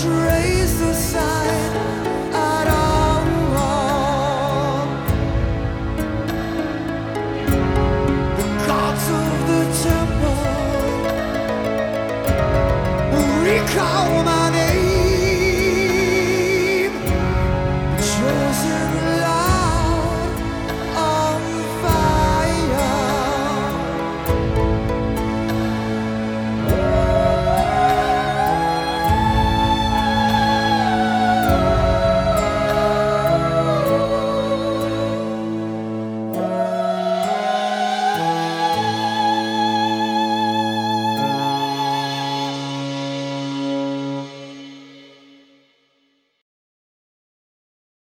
trace the sign at all. The gods of the temple recall my